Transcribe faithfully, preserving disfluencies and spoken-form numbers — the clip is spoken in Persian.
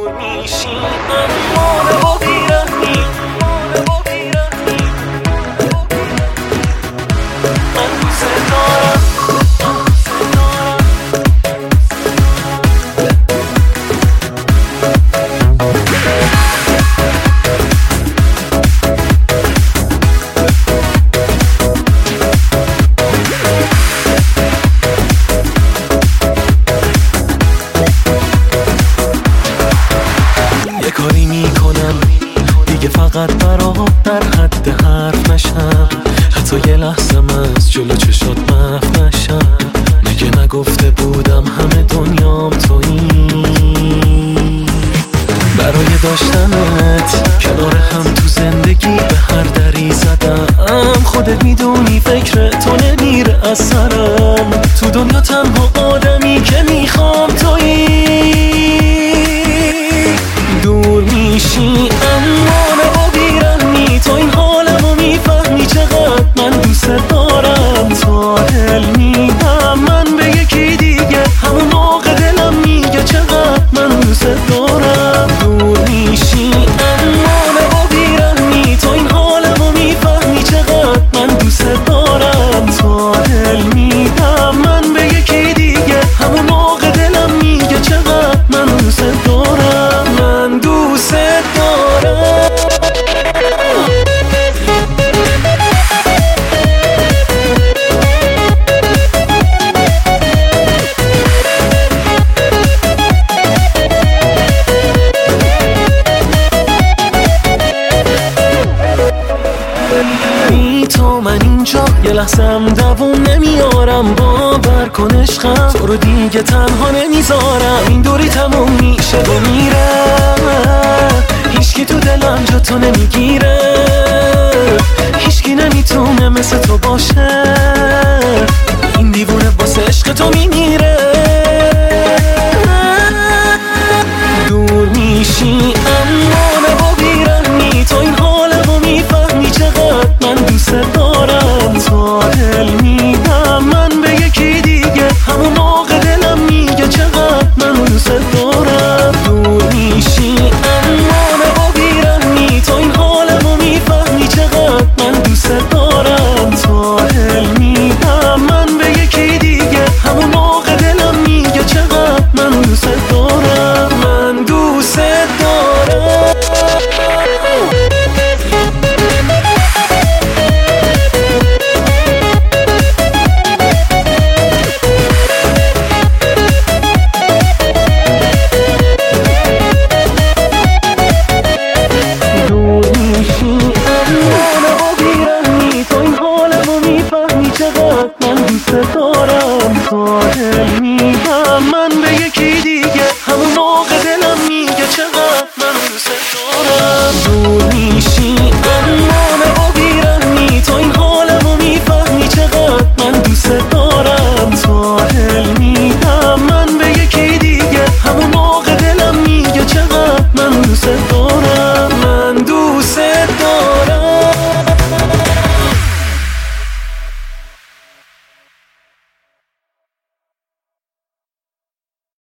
دور میشی اما با بیرحمی من دوست دارم. کاری میکنم دیگه فقط برات در حد حرف نشم، حتی یه لحظم از جلو چشات محو نشم. مگه نگفته بودم همه دنیام تویی؟ برای داشتنت کنار هم تو زندگی به هر دری زدم. خودت میدونی فکر تو نمیره از سرم، تو دنیا تنها آدمی که میخوام تویی. دور میشی اما نه با بیرحمی، تو این حالمو میفهمی چقدر من دوست دارم. تا دل میدم من به یکی دیگه، همون موقع دلم میگه چقدر من دوست دارم. دور میشی اما نه با بیرحمی، تو این حالمو میفهمی چقدر من دوست دارم. تا دل میدم من به یکی دیگه، همون موقع دلم میگه چقدر من دوست دارم. من دوست دارم. بی تو من اینجا یه لحظم دووم نمیارم. باور کن عشقم تو رو دیگه تنها نمیذارم. این دوری تموم میشه و میره، هیچکی تو دلم جا تو نمیگیره. هیچکی نمیتونه مثل تو باشه، این دیوونه واسه عشق تو میمیره. دور میشی اما نه با بیرحمی، تو این حالمو میفهمی چقدر من دوست دارم. تا دل میدم من به یکی دیگه، همون موقع دلم میگه چقدر من دوست دارم. دور میشی اما نه با بیرحمی، تو این حالمو میفهمی چقدر من دوست دارم. تا دل میدم من به یکی دیگه، همون موقع دلم میگه چقدر من دوست دارم. من دوست دارم. دور میشی اما نه با بیرحمی، تو این حالمو میفهمی چقدر من دوست دارم. تا دل